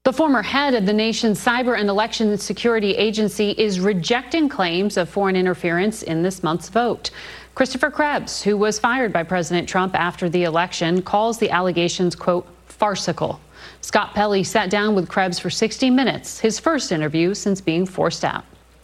The former head of the nation's Cyber and Election Security Agency is rejecting claims of foreign interference in this month's vote. Christopher Krebs, who was fired by President Trump after the election, calls the allegations, quote, farcical. Scott Pelley sat down with Krebs for 60 minutes, his first interview since being forced out.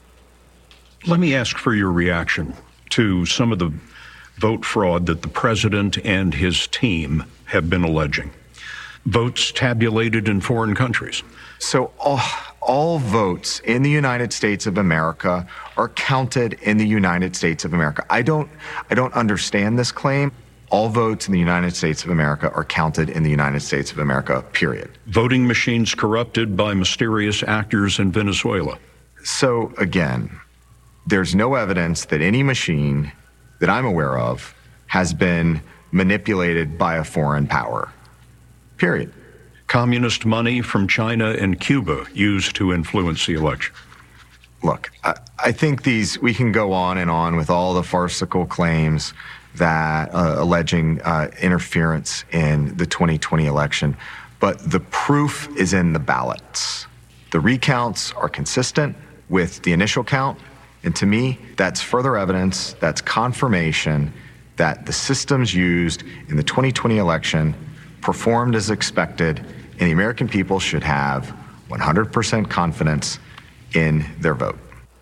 Let me ask for your reaction to some of the vote fraud that the president and his team have been alleging. Votes tabulated in foreign countries. So all votes in the United States of America are counted in the United States of America. I don't understand this claim. All votes in the United States of America are counted in the United States of America, period. Voting machines corrupted by mysterious actors in Venezuela. So again, there's no evidence that any machine that I'm aware of has been manipulated by a foreign power. Period. Communist money from China and Cuba used to influence the election. Look, I think we can go on and on with all the farcical claims that alleging interference in the 2020 election, but the proof is in the ballots. The recounts are consistent with the initial count, and to me, that's further evidence, that's confirmation that the systems used in the 2020 election performed as expected, and the American people should have 100% confidence in their vote.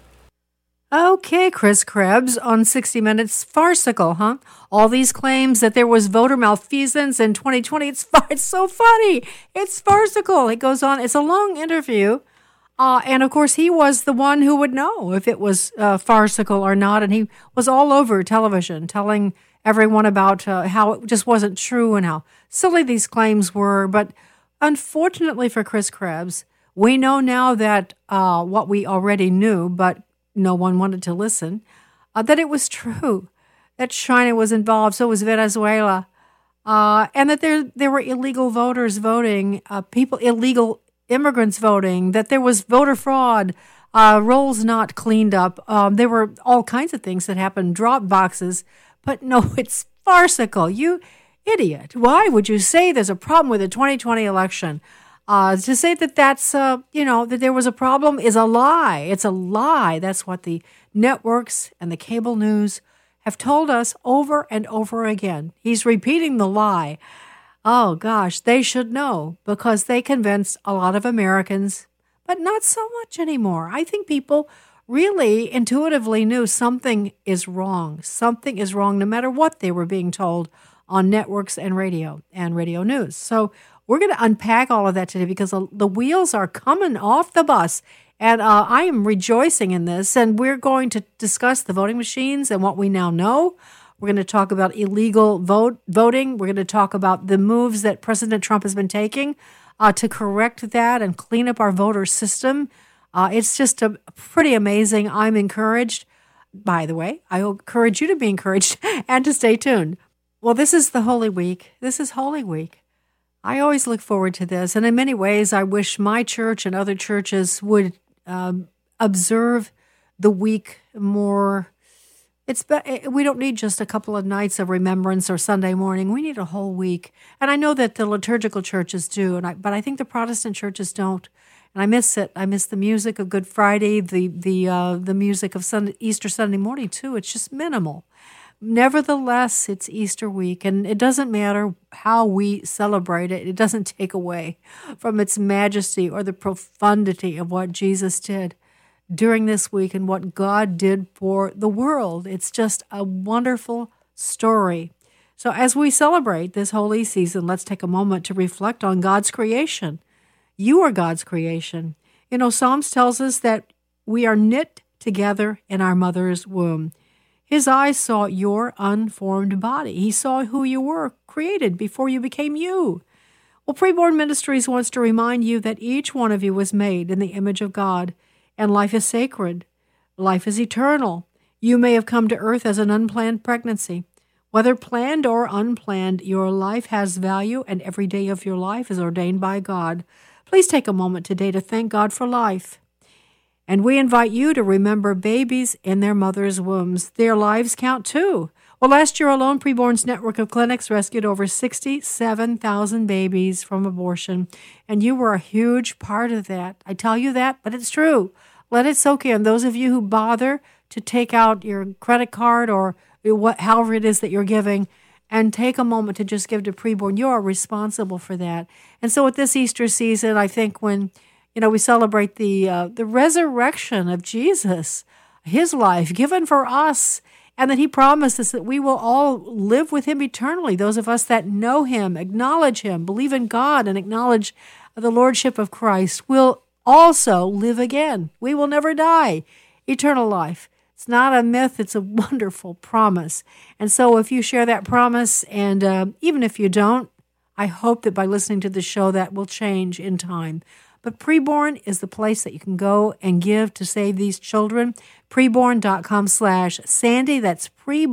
Okay, Chris Krebs on 60 Minutes. Farcical, huh? All these claims that there was voter malfeasance in 2020. It's so funny. It's farcical. It goes on. It's a long interview. And, of course, he was the one who would know if it was farcical or not. And he was all over television telling everyone about how it just wasn't true and how silly these claims were. But unfortunately for Chris Krebs, we know now that what we already knew, but no one wanted to listen, that it was true, that China was involved, so was Venezuela, and that there were illegal voters voting, illegal immigrants voting, that there was voter fraud, rolls not cleaned up. There were all kinds of things that happened, drop boxes. But no, it's farcical. You idiot. Why would you say there's a problem with the 2020 election? To say that that there was a problem is a lie. It's a lie. That's what the networks and the cable news have told us over and over again. He's repeating the lie. Oh, gosh, they should know because they convinced a lot of Americans, but not so much anymore. I think people really intuitively knew something is wrong. Something is wrong no matter what they were being told on networks and radio news. So we're going to unpack all of that today because the wheels are coming off the bus. And I am rejoicing in this. And we're going to discuss the voting machines and what we now know. We're going to talk about illegal voting. We're going to talk about the moves that President Trump has been taking to correct that and clean up our voter system. It's just pretty amazing. I'm encouraged. By the way, I encourage you to be encouraged and to stay tuned. Well, this is the Holy Week. This is Holy Week. I always look forward to this. And in many ways, I wish my church and other churches would observe the week more. We don't need just a couple of nights of remembrance or Sunday morning. We need a whole week. And I know that the liturgical churches do, but I think the Protestant churches don't. And I miss it. I miss the music of Good Friday, the music of Easter Sunday morning too. It's just minimal. Nevertheless, it's Easter week, and it doesn't matter how we celebrate it. It doesn't take away from its majesty or the profundity of what Jesus did during this week and what God did for the world. It's just a wonderful story. So as we celebrate this holy season, let's take a moment to reflect on God's creation. You are God's creation. You know, Psalms tells us that we are knit together in our mother's womb. His eyes saw your unformed body. He saw who you were created before you became you. Well, Preborn Ministries wants to remind you that each one of you was made in the image of God, and life is sacred. Life is eternal. You may have come to earth as an unplanned pregnancy. Whether planned or unplanned, your life has value, and every day of your life is ordained by God. Please take a moment today to thank God for life. And we invite you to remember babies in their mother's wombs. Their lives count too. Well, last year alone, Preborn's network of clinics rescued over 67,000 babies from abortion, and you were a huge part of that. I tell you that, but it's true. Let it soak in. Those of you who bother to take out your credit card or however it is that you're giving, and take a moment to just give to Preborn, you are responsible for that. And so at this Easter season, I think when we celebrate the resurrection of Jesus, his life given for us, and that he promised us that we will all live with him eternally. Those of us that know him, acknowledge him, believe in God, and acknowledge the lordship of Christ will also live again. We will never die. Eternal life. It's not a myth. It's a wonderful promise. And so if you share that promise, and even if you don't, I hope that by listening to the show that will change in time. But Preborn is the place that you can go and give to save these children. Preborn.com/Sandy. That's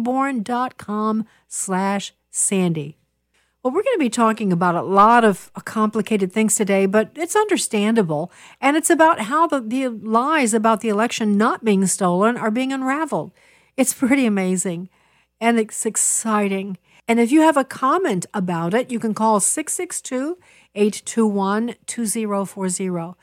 Preborn.com/Sandy. Well, we're going to be talking about a lot of complicated things today, but it's understandable. And it's about how the lies about the election not being stolen are being unraveled. It's pretty amazing, and it's exciting. And if you have a comment about it, you can call 662-821-2040,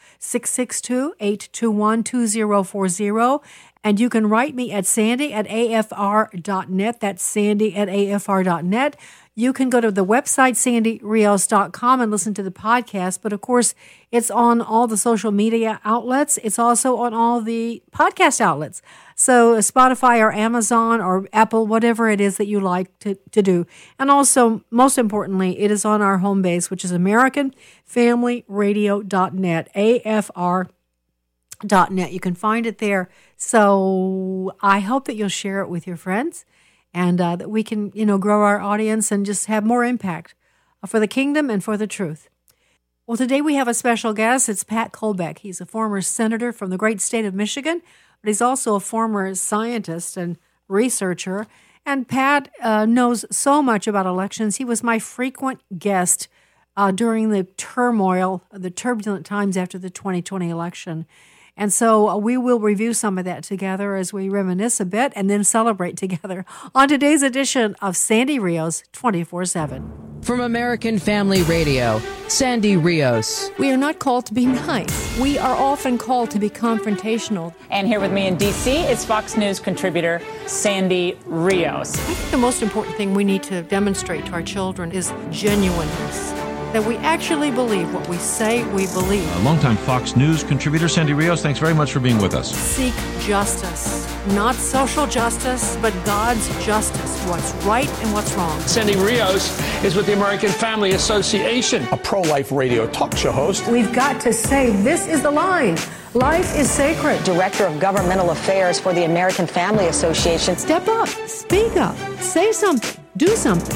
662-821-2040, and you can write me at sandy@afr.net. That's sandy@afr.net. You can go to the website, sandyrios.com, and listen to the podcast. But, of course, it's on all the social media outlets. It's also on all the podcast outlets. So Spotify or Amazon or Apple, whatever it is that you like to do. And also, most importantly, it is on our home base, which is AmericanFamilyRadio.net, AFR.net. You can find it there. So I hope that you'll share it with your friends, and that we can, grow our audience and just have more impact for the kingdom and for the truth. Well, today we have a special guest. It's Pat Kolbeck. He's a former senator from the great state of Michigan, but he's also a former scientist and researcher. And Pat knows so much about elections. He was my frequent guest during the turmoil, the turbulent times after the 2020 election. And so we will review some of that together as we reminisce a bit and then celebrate together on today's edition of Sandy Rios 24/7. From American Family Radio, Sandy Rios. We are not called to be nice. We are often called to be confrontational. And here with me in D.C. is Fox News contributor Sandy Rios. I think the most important thing we need to demonstrate to our children is genuineness. That we actually believe what we say we believe. A longtime Fox News contributor, Sandy Rios, thanks very much for being with us. Seek justice. Not social justice, but God's justice. What's right and what's wrong. Sandy Rios is with the American Family Association, a pro-life radio talk show host. We've got to say this is the line. Life is sacred. Director of Governmental Affairs for the American Family Association. Step up. Speak up. Say something. Do something.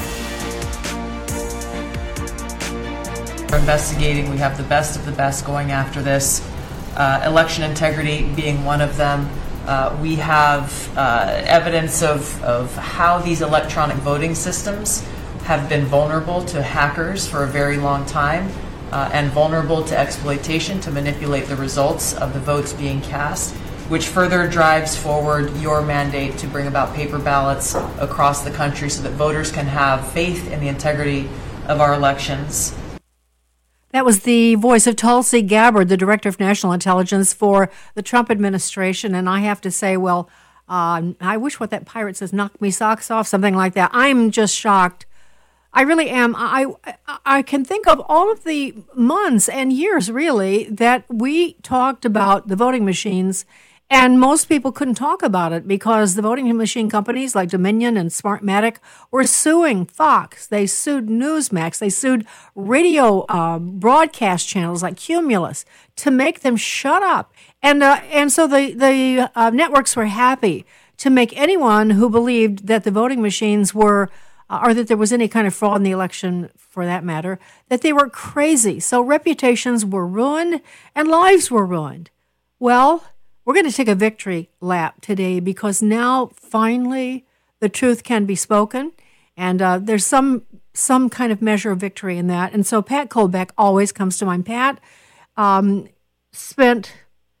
We're investigating. We have the best of the best going after this. Election integrity being one of them. We have evidence of how these electronic voting systems have been vulnerable to hackers for a very long time and vulnerable to exploitation to manipulate the results of the votes being cast, which further drives forward your mandate to bring about paper ballots across the country so that voters can have faith in the integrity of our elections. That was the voice of Tulsi Gabbard, the Director of National Intelligence for the Trump administration. And I have to say, well, I wish what that pirate says, knock me socks off, something like that. I'm just shocked. I really am. I can think of all of the months and years, really, that we talked about the voting machines, and most people couldn't talk about it because the voting machine companies like Dominion and Smartmatic were suing Fox. They sued Newsmax. They sued radio broadcast channels like Cumulus to make them shut up. And so the networks were happy to make anyone who believed that the voting machines were, or that there was any kind of fraud in the election for that matter, that they were crazy. So reputations were ruined and lives were ruined. Well, we're going to take a victory lap today because now finally the truth can be spoken, and there's some kind of measure of victory in that. And so Pat Kolbeck always comes to mind. Pat spent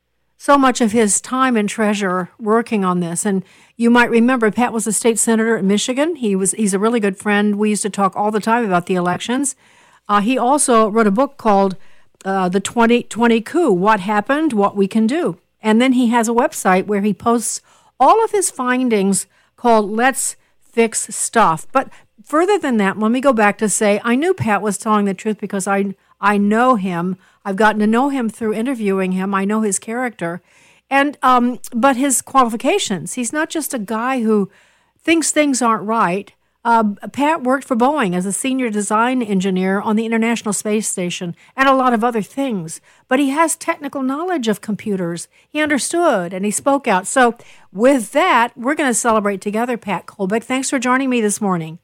so much of his time and treasure working on this. And you might remember Pat was a state senator in Michigan. He's a really good friend. We used to talk all the time about the elections. He also wrote a book called The 2020 Coup, What Happened, What We Can Do. And then he has a website where he posts all of his findings called Let's Fix Stuff. But further than that, let me go back to say I knew Pat was telling the truth because I know him. I've gotten to know him through interviewing him. I know his character. And but his qualifications. He's not just a guy who thinks things aren't right. Pat worked for Boeing as a senior design engineer on the International Space Station and a lot of other things. But he has technical knowledge of computers. He understood and he spoke out. So with that, we're going to celebrate together, Pat Kolbeck. Thanks for joining me this morning.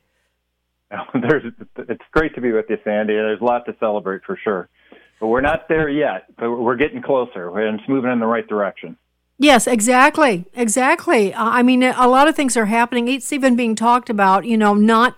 It's great to be with you, Sandy. There's a lot to celebrate for sure. But we're not there yet, but we're getting closer, and it's moving in the right direction. Yes, exactly. I mean, a lot of things are happening. It's even being talked about, not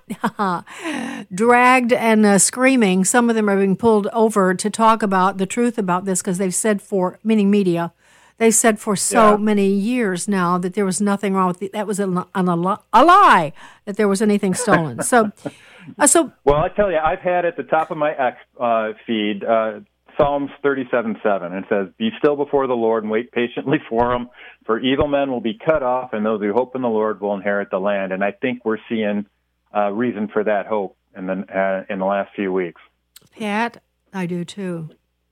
dragged and screaming. Some of them are being pulled over to talk about the truth about this because they've said meaning media, they've said for so many years now that there was nothing wrong with it. That was a lie, that there was anything stolen. So, well, I tell you, I've had at the top of my X feed Psalms 37:7. It says, "Be still before the Lord and wait patiently for him, for evil men will be cut off, and those who hope in the Lord will inherit the land." And I think we're seeing reason for that hope in the last few weeks. Pat, I do too.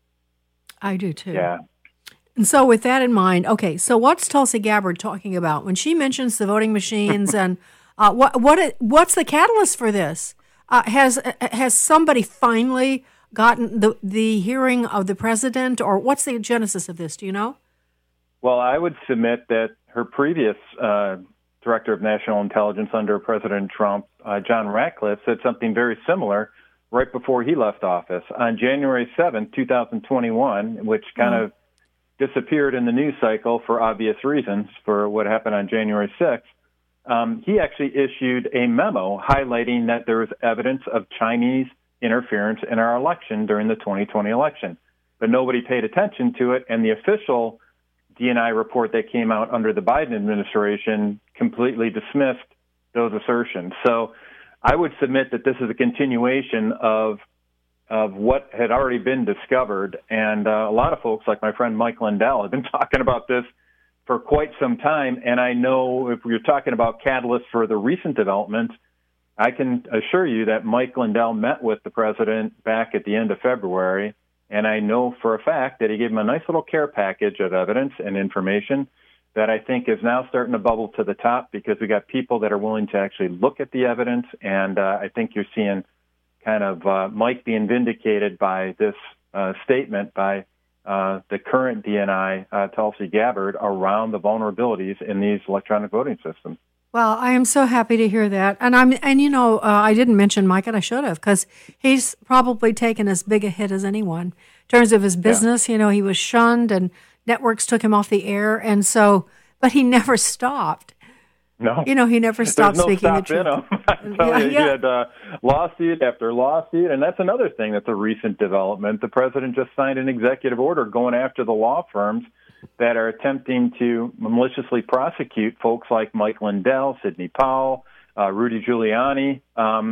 Yeah. And so with that in mind, okay, so what's Tulsi Gabbard talking about when she mentions the voting machines and what's the catalyst for this? Has somebody finally gotten the hearing of the president, or what's the genesis of this? Do you know? Well, I would submit that her previous director of national intelligence under President Trump, John Ratcliffe, said something very similar right before he left office. On January 7th, 2021, which kind of disappeared in the news cycle for obvious reasons for what happened on January 6th, he actually issued a memo highlighting that there was evidence of Chinese interference in our election during the 2020 election. But nobody paid attention to it, and the official DNI report that came out under the Biden administration completely dismissed those assertions. So I would submit that this is a continuation of what had already been discovered, and a lot of folks, like my friend Mike Lindell, have been talking about this for quite some time, and I know if we're talking about catalysts for the recent developments, I can assure you that Mike Lindell met with the president back at the end of February, and I know for a fact that he gave him a nice little care package of evidence and information that I think is now starting to bubble to the top because we got people that are willing to actually look at the evidence, and I think you're seeing kind of Mike being vindicated by this statement by the current DNI, Tulsi Gabbard, around the vulnerabilities in these electronic voting systems. Well, I am so happy to hear that. And I didn't mention Mike, and I should have, because he's probably taken as big a hit as anyone in terms of his business. Yeah. He was shunned and networks took him off the air. And so, but he never stopped. No. He never stopped speaking the truth. I tell you, he had lawsuit after lawsuit. And that's another thing that's a recent development. The president just signed an executive order going after the law firms that are attempting to maliciously prosecute folks like Mike Lindell, Sidney Powell, Rudy Giuliani,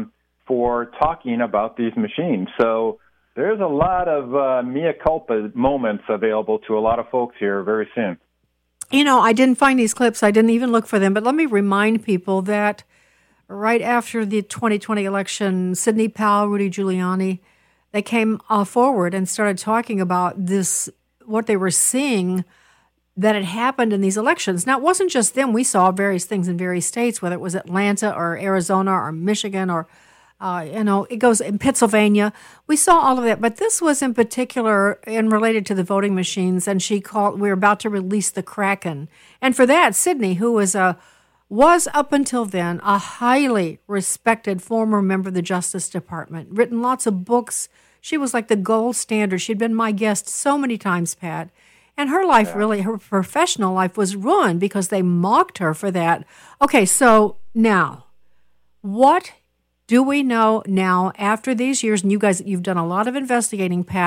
for talking about these machines. So there's a lot of mea culpa moments available to a lot of folks here very soon. I didn't find these clips. I didn't even look for them. But let me remind people that right after the 2020 election, Sidney Powell, Rudy Giuliani, they came forward and started talking about this, what they were seeing that had happened in these elections. Now, it wasn't just them. We saw various things in various states, whether it was Atlanta or Arizona or Michigan or, it goes in Pennsylvania. We saw all of that. But this was in particular and related to the voting machines, and we were about to release the Kraken. And for that, Sidney, who was up until then a highly respected former member of the Justice Department, written lots of books. She was like the gold standard. She'd been my guest so many times, Pat. And her life, really, her professional life was ruined because they mocked her for that. Okay, so now, what do we know now after these years? And you guys, you've done a lot of investigating, Pat.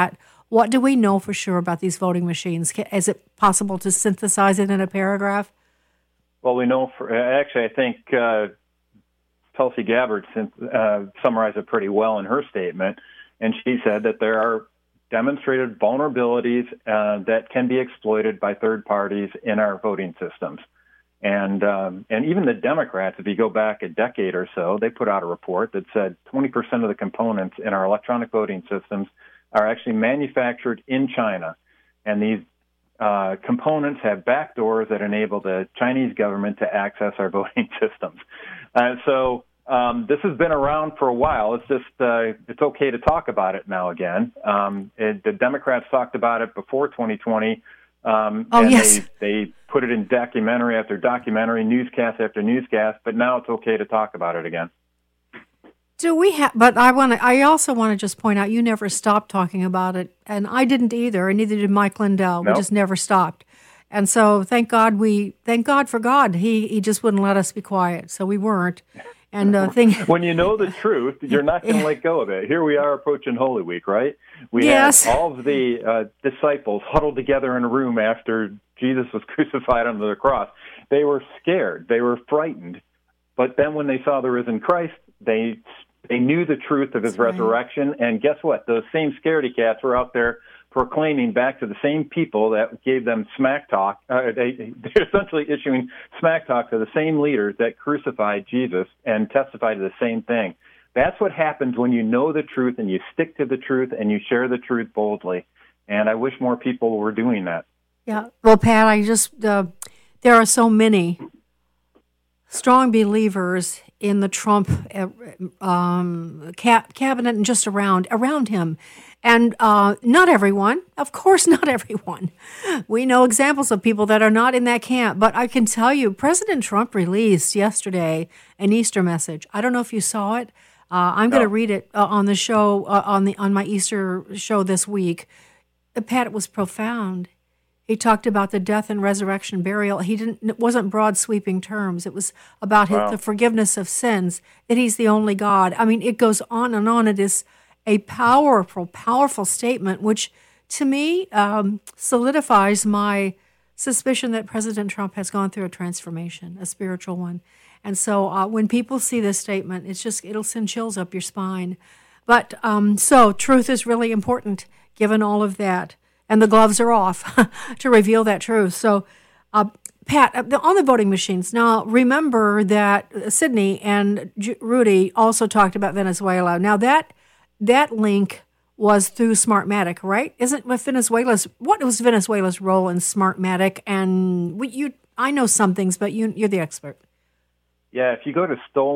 What do we know for sure about these voting machines? Is it possible to synthesize it in a paragraph? Well, we know I think Tulsi Gabbard summarized it pretty well in her statement, and she said that there are demonstrated vulnerabilities that can be exploited by third parties in our voting systems. And even the Democrats, if you go back a decade or so, they put out a report that said 20% of the components in our electronic voting systems are actually manufactured in China. And these components have backdoors that enable the Chinese government to access our voting systems. So this has been around for a while. It's just it's okay to talk about it now again. The Democrats talked about it before 2020. Yes. They put it in documentary after documentary, newscast after newscast, but now it's okay to talk about it again. Do we have? But I also want to just point out you never stopped talking about it, and I didn't either, and neither did Mike Lindell. Nope. We just never stopped, and so thank God for God. He just wouldn't let us be quiet, so we weren't. And when you know the truth, you're not going to let go of it. Here we are approaching Holy Week, right? We Yes. had all of the disciples huddled together in a room after Jesus was crucified under the cross. They were scared. They were frightened. But then when they saw the risen Christ, they knew the truth of his resurrection. And guess what? Those same scaredy cats were out there proclaiming back to the same people that gave them smack talk. They're essentially issuing smack talk to the same leaders that crucified Jesus and testified to the same thing. That's what happens when you know the truth and you stick to the truth and you share the truth boldly. And I wish more people were doing that. Yeah. Well, Pat, I just there are so many strong believers in the Trump cabinet and just around him. And not everyone, of course, not everyone. We know examples of people that are not in that camp. But I can tell you, President Trump released yesterday an Easter message. I don't know if you saw it. I'm going to read it on the show, on my Easter show this week. Pat, it was profound. He talked about the death and resurrection, burial. It wasn't broad sweeping terms. It was about the forgiveness of sins, that he's the only God. I mean, it goes on and on. It is a powerful, powerful statement, which to me solidifies my suspicion that President Trump has gone through a transformation, a spiritual one. And so when people see this statement, it'll send chills up your spine. But so truth is really important, given all of that. And the gloves are off to reveal that truth. So, Pat, on the voting machines, now remember that Sydney and Rudy also talked about Venezuela. Now that link was through Smartmatic, right? What was Venezuela's role in Smartmatic? And I know some things, but you're the expert. Yeah, if you go to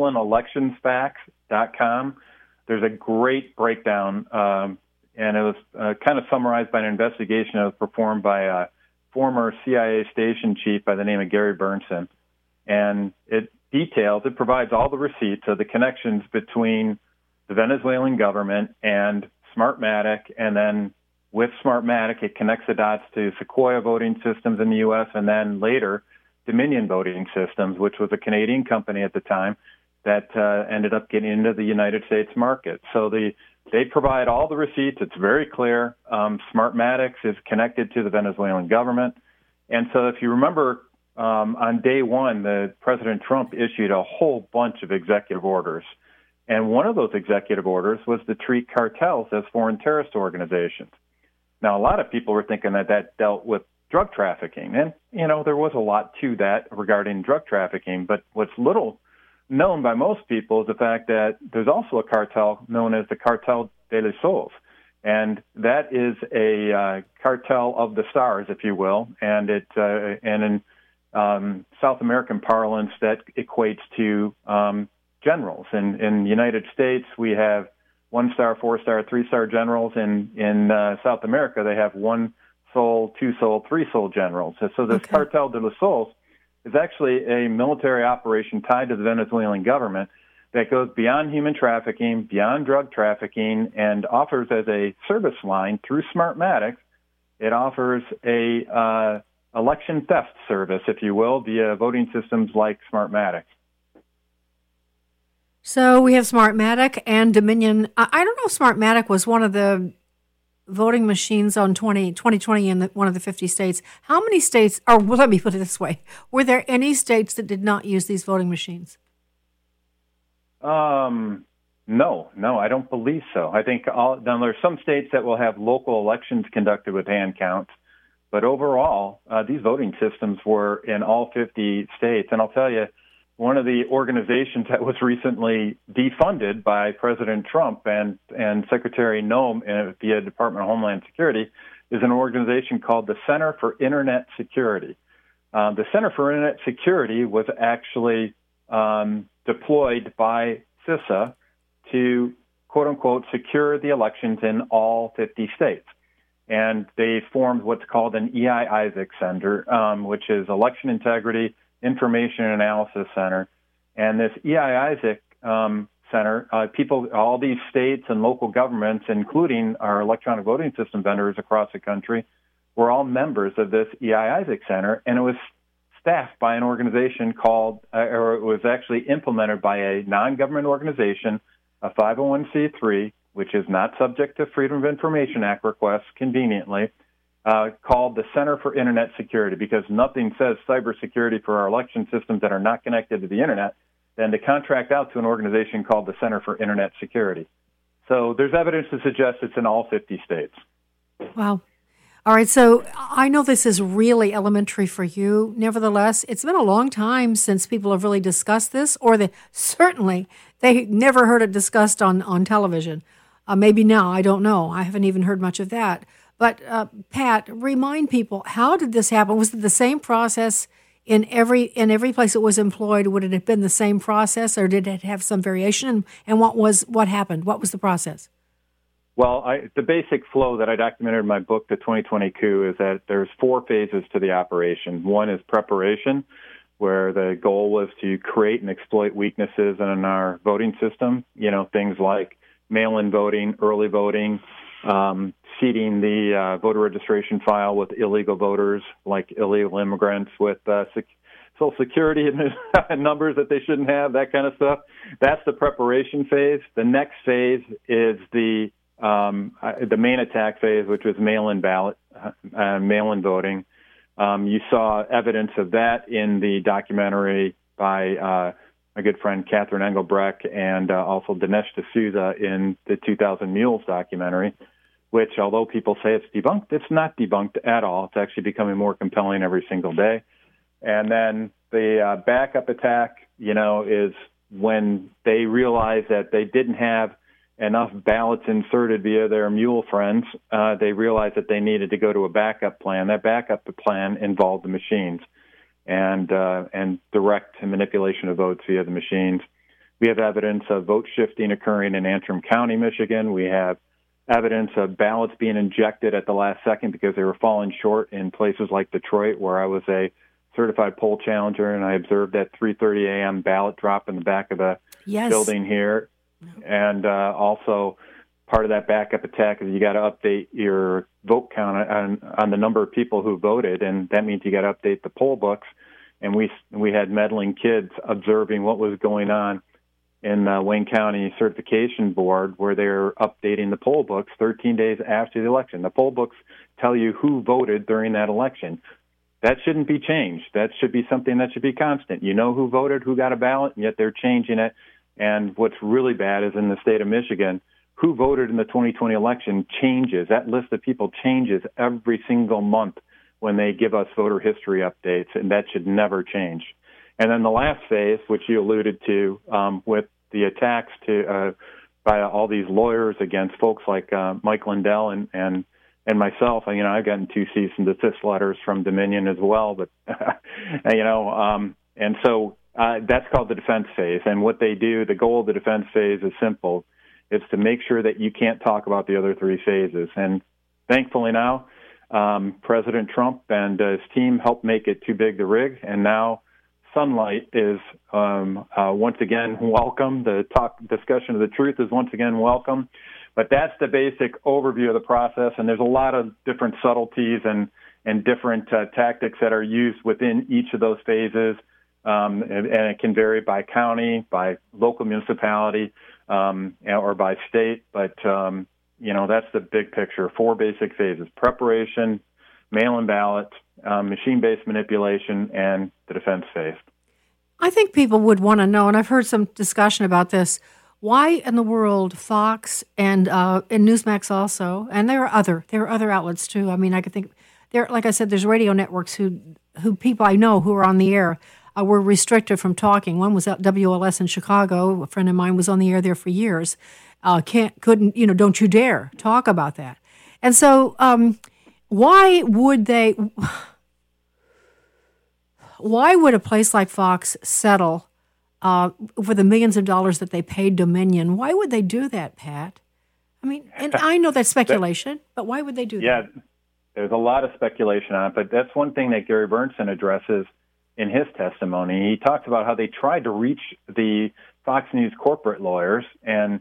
stolenelectionsfacts.com, there's a great breakdown. And it was kind of summarized by an investigation that was performed by a former CIA station chief by the name of Gary Bernsen. And it provides all the receipts of the connections between the Venezuelan government and Smartmatic. And then with Smartmatic, it connects the dots to Sequoia voting systems in the U.S. and then later Dominion Voting Systems, which was a Canadian company at the time that ended up getting into the United States market. So they provide all the receipts. It's very clear. Smartmatic is connected to the Venezuelan government. And so if you remember, on day one, President Trump issued a whole bunch of executive orders. And one of those executive orders was to treat cartels as foreign terrorist organizations. Now, a lot of people were thinking that dealt with drug trafficking. And, there was a lot to that regarding drug trafficking. But what's little known by most people is the fact that there's also a cartel known as the Cartel de los Soles. And that is a cartel of the stars, if you will. And in South American parlance, that equates to generals. In the United States, we have 1-star, 4-star, 3-star generals. In South America, they have 1-sol, 2-sol, 3-sol generals. So this Cartel de los Soles is actually a military operation tied to the Venezuelan government that goes beyond human trafficking, beyond drug trafficking, and offers as a service line through Smartmatic, it offers a election theft service, if you will, via voting systems like Smartmatic. So we have Smartmatic and Dominion. I don't know if Smartmatic was one of the voting machines on 2020 in one of the 50 states. How many states, or well, let me put it this way, were there any states that did not use these voting machines? No, I don't believe so. I think now there's some states that will have local elections conducted with hand counts, but overall, these voting systems were in all 50 states. And I'll tell you, one of the organizations that was recently defunded by President Trump and Secretary Noem via Department of Homeland Security is an organization called the Center for Internet Security. The Center for Internet Security was actually deployed by CISA to, quote unquote, secure the elections in all 50 states. And they formed what's called an E.I. Isaac Center, which is Election Integrity Information Analysis Center. And this E.I. Isaac Center, all these states and local governments, including our electronic voting system vendors across the country, were all members of this E.I. Isaac Center. And it was staffed by an organization called, or it was actually implemented by a non-government organization, a 501c3, which is not subject to Freedom of Information Act requests conveniently, called the Center for Internet Security, because nothing says cybersecurity for our election systems that are not connected to the Internet than to contract out to an organization called the Center for Internet Security. So there's evidence to suggest it's in all 50 states. Wow. All right, so I know this is really elementary for you. Nevertheless, it's been a long time since people have really discussed this, or they never heard it discussed on television. Maybe now, I don't know. I haven't even heard much of that. But Pat, remind people, how did this happen? Was it the same process in every place it was employed? Would it have been the same process, or did it have some variation? And what happened? What was the process? Well, the basic flow that I documented in my book, The 2020 Coup, is that there's 4 phases to the operation. One is preparation, where the goal was to create and exploit weaknesses in our voting system, things like mail-in voting, early voting, seeding the voter registration file with illegal voters, like illegal immigrants with Social Security numbers that they shouldn't have, that kind of stuff. That's the preparation phase. The next phase is the main attack phase, which was mail-in ballot, mail-in voting. You saw evidence of that in the documentary by my good friend Catherine Engelbrecht and also Dinesh D'Souza in the 2000 Mules documentary, which, although people say it's debunked, it's not debunked at all. It's actually becoming more compelling every single day. And then the backup attack, is when they realized that they didn't have enough ballots inserted via their mule friends. They realized that they needed to go to a backup plan. That backup plan involved the machines and direct manipulation of votes via the machines. We have evidence of vote shifting occurring in Antrim County, Michigan. We have evidence of ballots being injected at the last second because they were falling short in places like Detroit, where I was a certified poll challenger, and I observed that 3:30 a.m. ballot drop in the back of the building here. And also part of that backup attack is you got to update your vote count on the number of people who voted, and that means you got to update the poll books. And we had meddling kids observing what was going on in Wayne County Certification Board, where they're updating the poll books 13 days after the election. The poll books tell you who voted during that election. That shouldn't be changed. That should be something that should be constant. You know who voted, who got a ballot, and yet they're changing it. And what's really bad is in the state of Michigan, who voted in the 2020 election changes. That list of people changes every single month when they give us voter history updates, and that should never change. And then the last phase, which you alluded to, with the attacks by all these lawyers against folks like Mike Lindell and myself. I've gotten 2 cease and desist letters from Dominion as well, but and so. That's called the defense phase. And what they do, the goal of the defense phase is simple. It's to make sure that you can't talk about the other 3 phases. And thankfully now, President Trump and his team helped make it too big to rig. And now sunlight is once again welcome. The discussion of the truth is once again welcome. But that's the basic overview of the process. And there's a lot of different subtleties and different tactics that are used within each of those phases. And it can vary by county, by local municipality, or by state. But that's the big picture. 4 basic phases: preparation, mail-in ballot, machine-based manipulation, and the defense phase. I think people would want to know, and I've heard some discussion about this, why in the world Fox and Newsmax also, and there are other outlets too. I mean, I could think there, like I said, there's radio networks who people I know who are on the air were restricted from talking. One was at WLS in Chicago. A friend of mine was on the air there for years. Couldn't, don't you dare talk about that. And so, why would a place like Fox settle for the millions of dollars that they paid Dominion? Why would they do that, Pat? I mean, and I know that's speculation, but why would they do that? Yeah, there's a lot of speculation on it, but that's one thing that Gary Berntsen addresses in his testimony. He talks about how they tried to reach the Fox News corporate lawyers and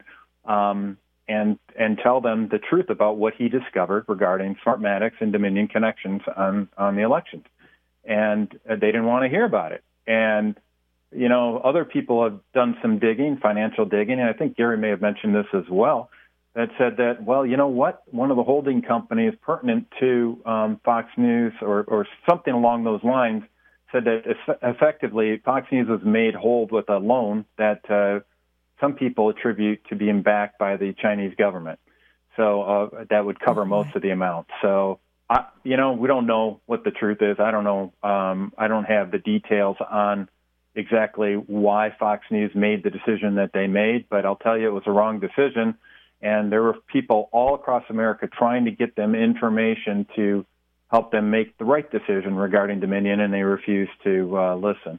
tell them the truth about what he discovered regarding Smartmatics and Dominion connections on the elections. And they didn't want to hear about it. And, other people have done some digging, financial digging, and I think Gary may have mentioned this as well, that said that, well, you know what? One of the holding companies pertinent to Fox News or something along those lines said that effectively Fox News was made whole with a loan that some people attribute to being backed by the Chinese government. So that would cover most of the amount. So, we don't know what the truth is. I don't know. I don't have the details on exactly why Fox News made the decision that they made, but I'll tell you it was a wrong decision. And there were people all across America trying to get them information to help them make the right decision regarding Dominion, and they refused to listen.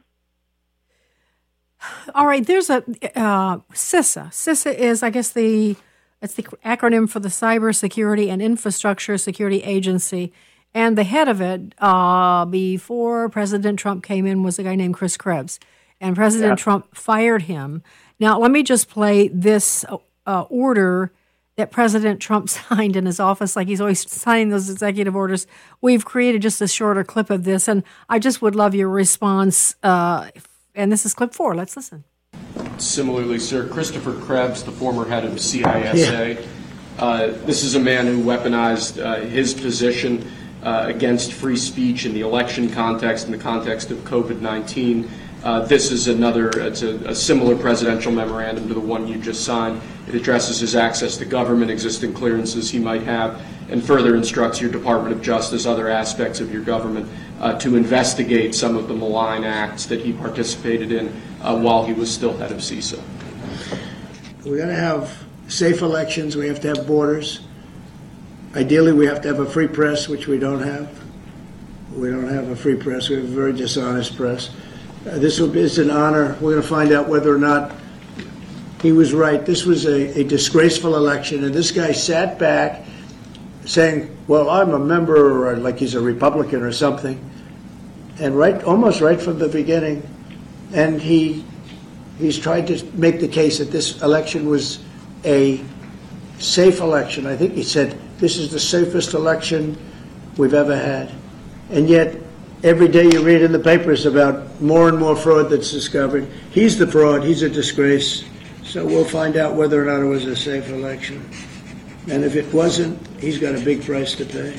All right, there's a CISA. CISA is, I guess, it's the acronym for the Cybersecurity and Infrastructure Security Agency. And the head of it, before President Trump came in, was a guy named Chris Krebs. And President Trump fired him. Now, let me just play this order that President Trump signed in his office, like he's always signing those executive orders. We've created just a shorter clip of this, and I just would love your response. And this is clip 4. Let's listen. Similarly, sir, Christopher Krebs, the former head of CISA, this is a man who weaponized his position against free speech in the election context, in the context of COVID-19. This is it's a similar presidential memorandum to the one you just signed. It addresses his access to government, existing clearances he might have, and further instructs your Department of Justice, other aspects of your government, to investigate some of the malign acts that he participated in while he was still head of CISA. We're going to have safe elections. We have to have borders. Ideally, we have to have a free press, which we don't have. We don't have a free press. We have a very dishonest press. This is an honor. We're going to find out whether or not he was right. This was a disgraceful election, and this guy sat back saying, well, I'm a member, or like he's a Republican or something, and almost right from the beginning, and he's tried to make the case that this election was a safe election. I think he said, this is the safest election we've ever had. And yet, every day you read in the papers about more and more fraud that's discovered. He's the fraud. He's a disgrace. So we'll find out whether or not it was a safe election. And if it wasn't, he's got a big price to pay.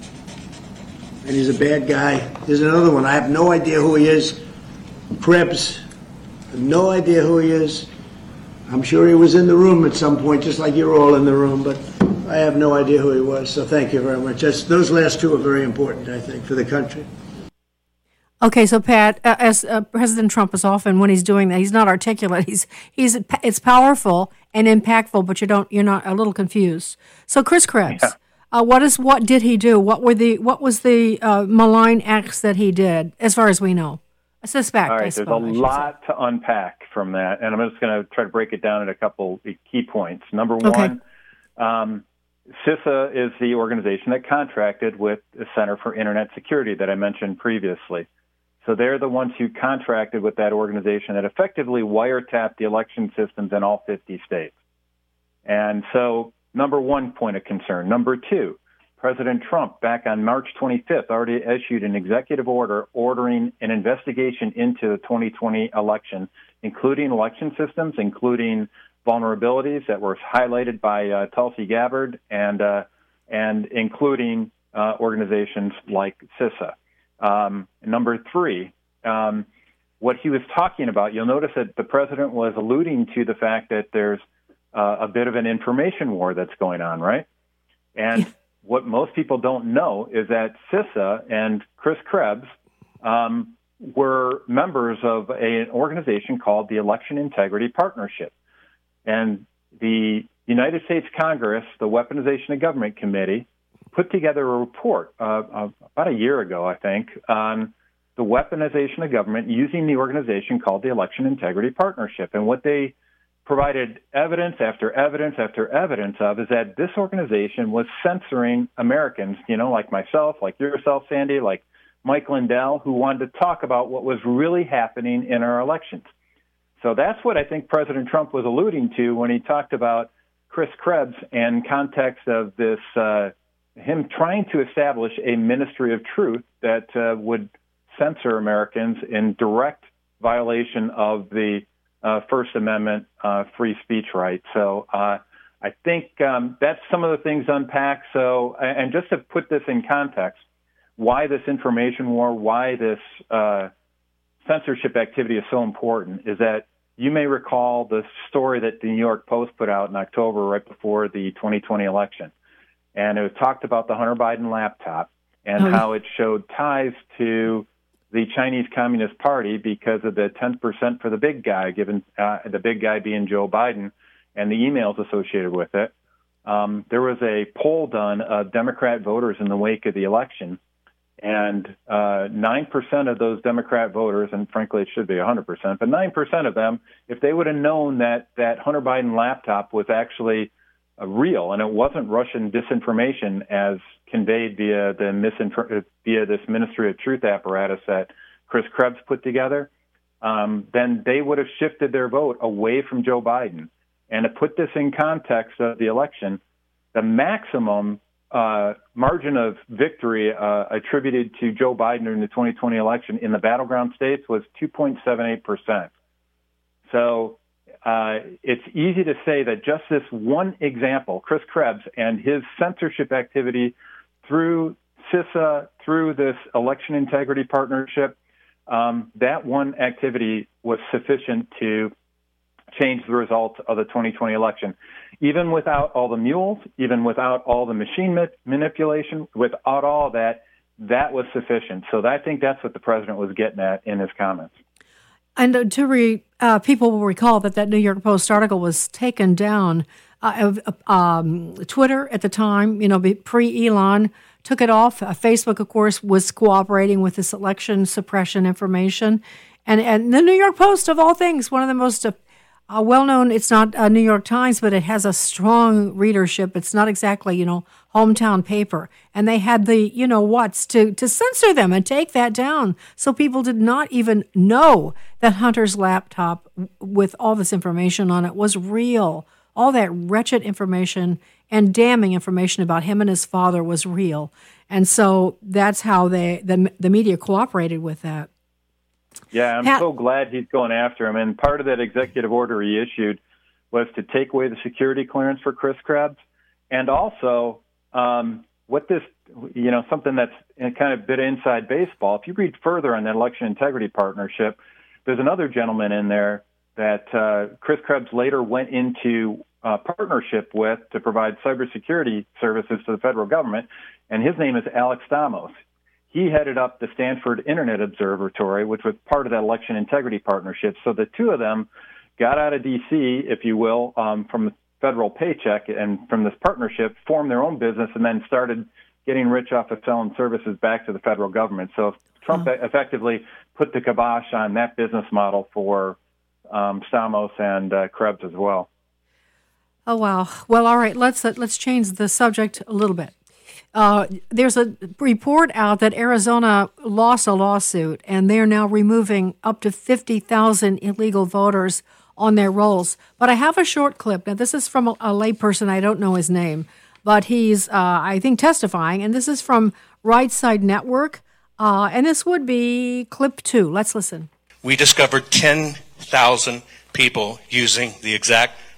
And he's a bad guy. There's another one. I have no idea who he is. Krebs. I have no idea who he is. I'm sure he was in the room at some point, just like you're all in the room, but I have no idea who he was. So thank you very much. Those last two are very important, I think, for the country. Okay, so Pat, as President Trump is often when he's doing that, he's not articulate. It's powerful and impactful, but you're not a little confused. So Chris Krebs, what did he do? What was the malign acts that he did, as far as we know? I suspect. All right, there's a lot to unpack from that, and I'm just going to try to break it down at a couple key points. Number one, CISA is the organization that contracted with the Center for Internet Security that I mentioned previously. So they're the ones who contracted with that organization that effectively wiretapped the election systems in all 50 states. And so, number one point of concern. Number two, President Trump, back on March 25th, already issued an executive order ordering an investigation into the 2020 election, including election systems, including vulnerabilities that were highlighted by Tulsi Gabbard and including organizations like CISA. Number three, what he was talking about, you'll notice that the president was alluding to the fact that there's a bit of an information war that's going on, right? And what most people don't know is that CISA and Chris Krebs were members of an organization called the Election Integrity Partnership. And the United States Congress, the Weaponization of Government Committee, put together a report about a year ago, I think, on the weaponization of government using the organization called the Election Integrity Partnership. And what they provided evidence after evidence after evidence of is that this organization was censoring Americans, like myself, like yourself, Sandy, like Mike Lindell, who wanted to talk about what was really happening in our elections. So that's what I think President Trump was alluding to when he talked about Chris Krebs in context of this, him trying to establish a ministry of truth that would censor Americans in direct violation of the First Amendment free speech right. So I think that's some of the things unpacked. So, and just to put this in context, why this information war, why this censorship activity is so important is that you may recall the story that the New York Post put out in October right before the 2020 election. And it talked about the Hunter Biden laptop and how it showed ties to the Chinese Communist Party because of the 10% for the big guy, given the big guy being Joe Biden, and the emails associated with it. There was a poll done of Democrat voters in the wake of the election, and 9% of those Democrat voters, and frankly it should be 100%, but 9% of them, if they would have known that Hunter Biden laptop was actually real and it wasn't Russian disinformation as conveyed via this Ministry of Truth apparatus that Chris Krebs put together, then they would have shifted their vote away from Joe Biden. And to put this in context of the election, the maximum margin of victory attributed to Joe Biden during the 2020 election in the battleground states was 2.78%. So it's easy to say that just this one example, Chris Krebs and his censorship activity through CISA, through this Election Integrity Partnership, that one activity was sufficient to change the results of the 2020 election. Even without all the mules, even without all the machine manipulation, without all that, that was sufficient. So I think that's what the president was getting at in his comments. And people will recall that New York Post article was taken down. Twitter at the time, pre-Elon, took it off. Facebook, of course, was cooperating with this election suppression information. And the New York Post, of all things, one of the most well-known, it's not New York Times, but it has a strong readership. It's not exactly, hometown paper. And they had the, whats to censor them and take that down. So people did not even know that Hunter's laptop with all this information on it was real. All that wretched information and damning information about him and his father was real. And so that's how the media cooperated with that. Yeah, I'm so glad he's going after him. And part of that executive order he issued was to take away the security clearance for Chris Krebs. And also, what this, something that's kind of a bit inside baseball, if you read further on that Election Integrity Partnership, there's another gentleman in there that Chris Krebs later went into partnership with to provide cybersecurity services to the federal government, and his name is Alex Stamos. He headed up the Stanford Internet Observatory, which was part of that Election Integrity Partnership. So the two of them got out of D.C., if you will, from the federal paycheck and from this partnership, formed their own business, and then started getting rich off of selling services back to the federal government. So Trump effectively put the kibosh on that business model for Stamos and Krebs as well. Oh, wow. Well, all right, let's change the subject a little bit. There's a report out that Arizona lost a lawsuit, and they're now removing up to 50,000 illegal voters on their rolls. But I have a short clip. Now, this is from a layperson. I don't know his name, but he's, I think, testifying. And this is from Right Side Network. And this would be clip 2. Let's listen. We discovered 10,000 people using the exact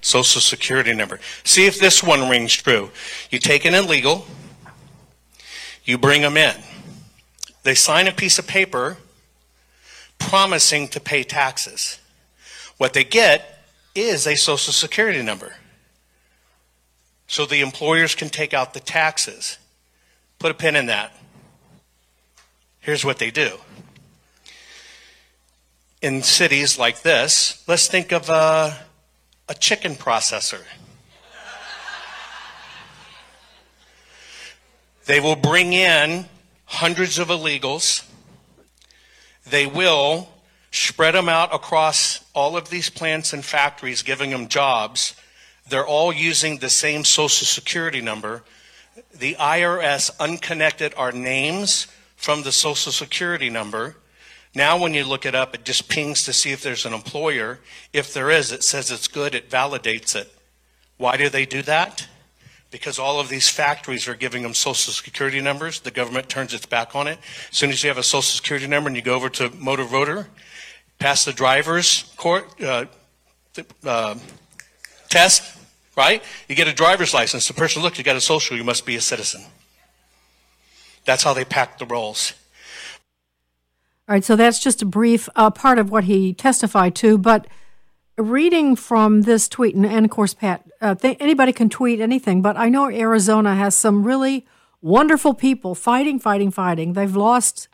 Social Security number. See if this one rings true. You take an illegal, you bring them in. They sign a piece of paper promising to pay taxes. What they get is a Social Security number. So the employers can take out the taxes. Put a pin in that. Here's what they do. In cities like this, let's think of a chicken processor. They will bring in hundreds of illegals. They will spread them out across all of these plants and factories, giving them jobs. They're all using the same Social Security number. The IRS unconnected our names from the Social Security number. Now when you look it up, it just pings to see if there's an employer. If there is, it says it's good, it validates it. Why do they do that? Because all of these factories are giving them Social Security numbers. The government turns its back on it. As soon as you have a Social Security number and you go over to motor voter, pass the driver's test, right? You get a driver's license. The person, look, you got a social, you must be a citizen. That's how they pack the rolls. All right, so that's just a brief part of what he testified to, but reading from this tweet, and of course, Pat, anybody can tweet anything, but I know Arizona has some really wonderful people fighting. They've lost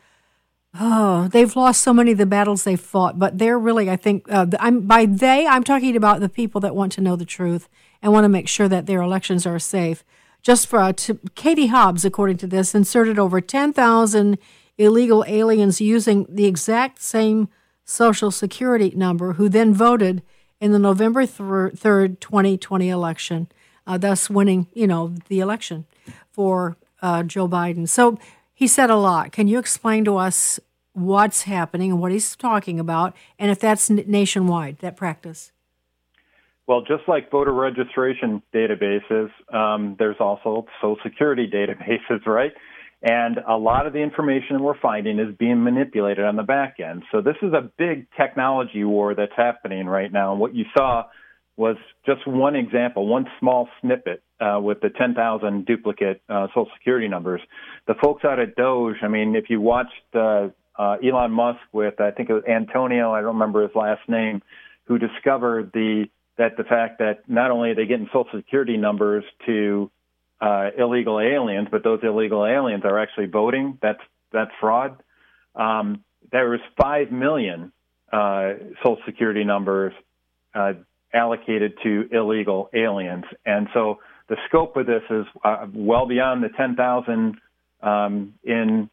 so many of the battles they've fought, but they're really, I think, I'm talking about the people that want to know the truth and want to make sure that their elections are safe. Just for Katie Hobbs, according to this, inserted over 10,000 illegal aliens using the exact same Social Security number, who then voted in the November 3rd, 2020 election, thus winning, the election for Joe Biden. So he said a lot. Can you explain to us what's happening and what he's talking about, and if that's nationwide, that practice? Well, just like voter registration databases, there's also Social Security databases, right? And a lot of the information we're finding is being manipulated on the back end. So this is a big technology war that's happening right now. And what you saw was just one example, one small snippet with the 10,000 duplicate Social Security numbers. The folks out at Doge, I mean, if you watched Elon Musk with, I think it was Antonio, I don't remember his last name, who discovered the fact that not only are they getting Social Security numbers to illegal aliens, but those illegal aliens are actually voting. That's fraud. There was 5 million Social Security numbers allocated to illegal aliens, and so the scope of this is well beyond the 10,000 in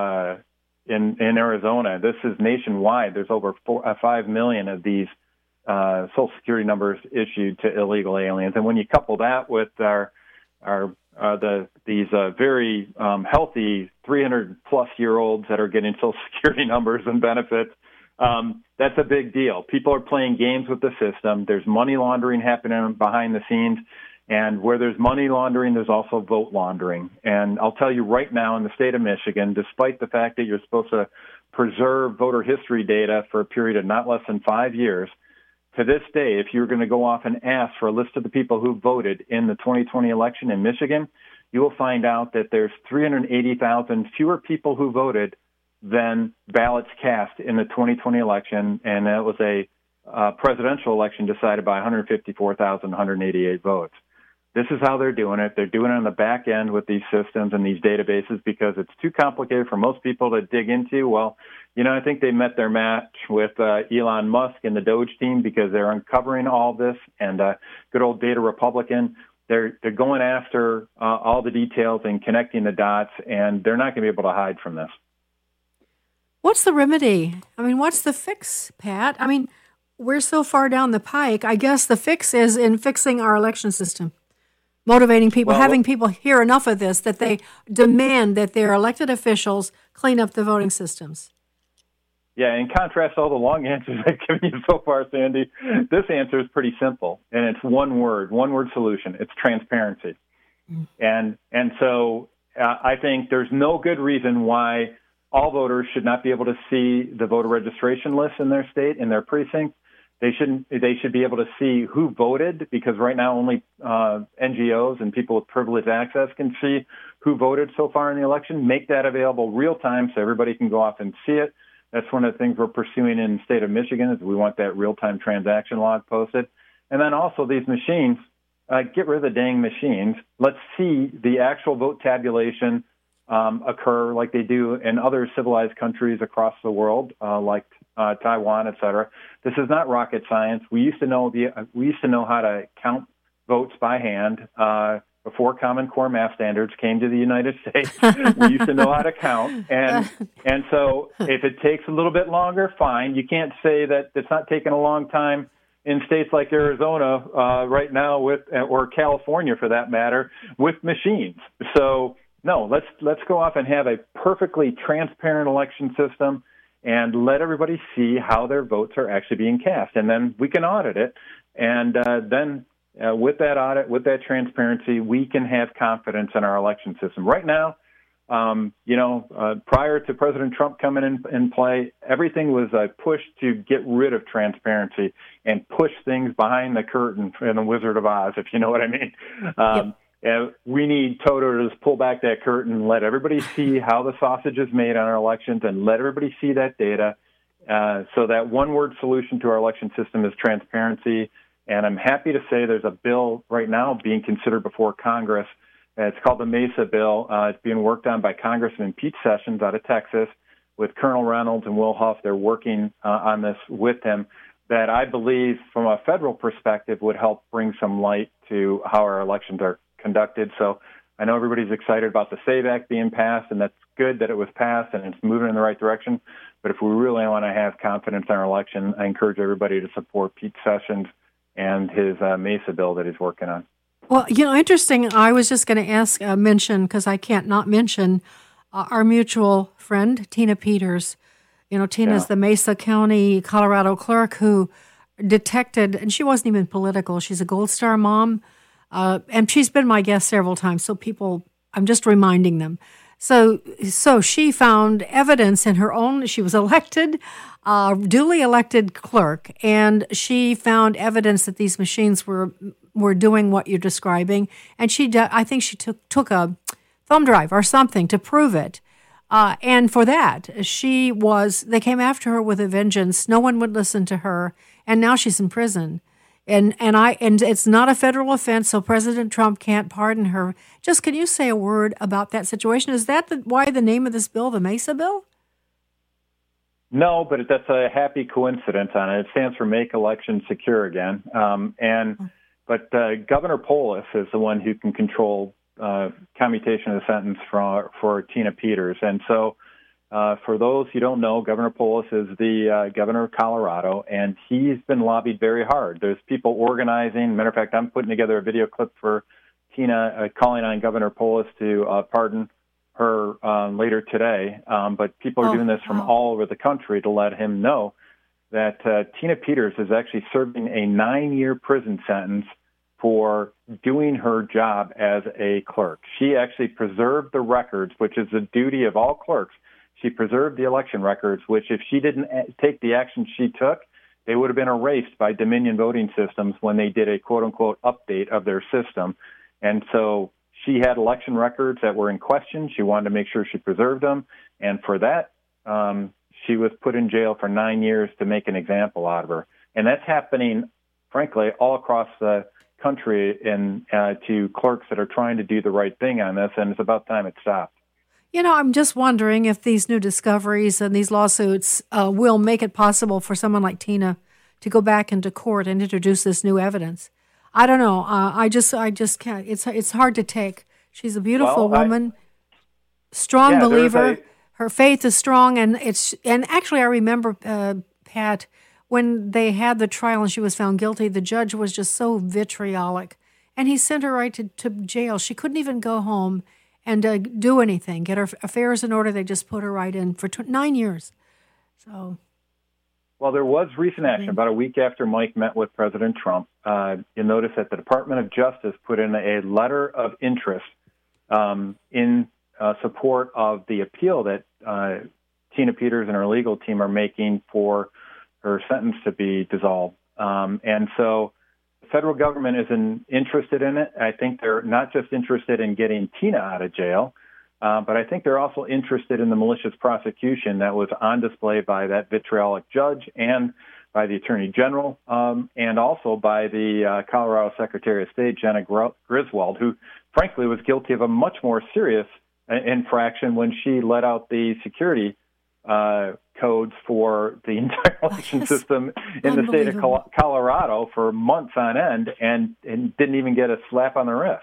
Arizona. This is nationwide. There's over 5 million of these Social Security numbers issued to illegal aliens, and when you couple that with these very healthy 300-plus-year-olds that are getting Social Security numbers and benefits, that's a big deal. People are playing games with the system. There's money laundering happening behind the scenes, and where there's money laundering, there's also vote laundering. And I'll tell you right now, in the state of Michigan, despite the fact that you're supposed to preserve voter history data for a period of not less than 5 years, to this day, if you're going to go off and ask for a list of the people who voted in the 2020 election in Michigan, you will find out that there's 380,000 fewer people who voted than ballots cast in the 2020 election, and that was a presidential election decided by 154,188 votes. This is how they're doing it. They're doing it on the back end with these systems and these databases because it's too complicated for most people to dig into. Well, I think they met their match with Elon Musk and the Doge team because they're uncovering all this. And good old Data Republican, they're going after all the details and connecting the dots, and they're not going to be able to hide from this. What's the remedy? I mean, what's the fix, Pat? I mean, we're so far down the pike. I guess the fix is in fixing our election system. Motivating people, having people hear enough of this that they demand that their elected officials clean up the voting systems. Yeah, in contrast to all the long answers I've given you so far, Sandy, this answer is pretty simple, and it's one word solution. It's transparency. And so I think there's no good reason why all voters should not be able to see the voter registration list in their state, in their precinct. They should be able to see who voted, because right now only NGOs and people with privileged access can see who voted so far in the election. Make that available real time so everybody can go off and see it. That's one of the things we're pursuing in the state of Michigan, is we want that real-time transaction log posted. And then also these machines, get rid of the dang machines. Let's see the actual vote tabulation occur like they do in other civilized countries across the world, like Taiwan, et cetera. This is not rocket science. We used to know how to count votes by hand before Common Core math standards came to the United States. We used to know how to count, and so if it takes a little bit longer, fine. You can't say that it's not taking a long time in states like Arizona right now, or California for that matter, with machines. So no, let's go off and have a perfectly transparent election system and let everybody see how their votes are actually being cast, and then we can audit it, and then. With that audit, with that transparency, we can have confidence in our election system. Right now, prior to President Trump coming in play, everything was a push to get rid of transparency and push things behind the curtain in the Wizard of Oz, if you know what I mean. We need Toto to just pull back that curtain, let everybody see how the sausage is made on our elections, and let everybody see that data. So that one-word solution to our election system is transparency. And I'm happy to say there's a bill right now being considered before Congress. It's called the MESA bill. It's being worked on by Congressman Pete Sessions out of Texas with Colonel Reynolds and Will Huff. They're working on this with him, that I believe from a federal perspective would help bring some light to how our elections are conducted. So I know everybody's excited about the SAVE Act being passed, and that's good that it was passed and it's moving in the right direction. But if we really want to have confidence in our election, I encourage everybody to support Pete Sessions and his MESA bill that he's working on. Well, interesting. I was just going to mention, because I can't not mention our mutual friend, Tina Peters. Tina's the Mesa County, Colorado clerk who detected, and she wasn't even political. She's a Gold Star mom, and she's been my guest several times. So people, I'm just reminding them. So she found evidence in her own. She was elected, duly elected clerk, and she found evidence that these machines were doing what you're describing. And I think she took a thumb drive or something to prove it. And for that, they came after her with a vengeance. No one would listen to her, and now she's in prison. And it's not a federal offense, so President Trump can't pardon her. Just can you say a word about that situation? Is that why the name of this bill, the MESA bill? No, but that's a happy coincidence on it. It stands for Make Elections Secure Again. But Governor Polis is the one who can control commutation of the sentence for Tina Peters. And so for those who don't know, Governor Polis is the governor of Colorado, and he's been lobbied very hard. There's people organizing. Matter of fact, I'm putting together a video clip for Tina calling on Governor Polis to pardon her later today. But people are doing this from all over the country to let him know that Tina Peters is actually serving a 9-year prison sentence for doing her job as a clerk. She actually preserved the records, which is the duty of all clerks. She preserved the election records, which if she didn't take the action she took, they would have been erased by Dominion Voting Systems when they did a quote-unquote update of their system. And so she had election records that were in question. She wanted to make sure she preserved them. And for that, she was put in jail for 9 years to make an example out of her. And that's happening, frankly, all across the country to clerks that are trying to do the right thing on this, and it's about time it stopped. I'm just wondering if these new discoveries and these lawsuits will make it possible for someone like Tina to go back into court and introduce this new evidence. I don't know. I just can't. It's hard to take. She's a beautiful woman, strong believer. Her faith is strong, and actually I remember Pat, when they had the trial and she was found guilty, the judge was just so vitriolic, and he sent her right to jail. She couldn't even go home and do anything, get her affairs in order. They just put her right in for 9 years. So, well, there was recent action. About a week after Mike met with President Trump, you'll notice that the Department of Justice put in a letter of interest in support of the appeal that Tina Peters and her legal team are making for her sentence to be dissolved. And so the federal government isn't interested in it. I think they're not just interested in getting Tina out of jail, but I think they're also interested in the malicious prosecution that was on display by that vitriolic judge and by the Attorney General, and also by the Colorado Secretary of State, Jenna Griswold, who frankly was guilty of a much more serious infraction when she let out the security codes for the entire election system in the state of Colorado for months on end and didn't even get a slap on the wrist.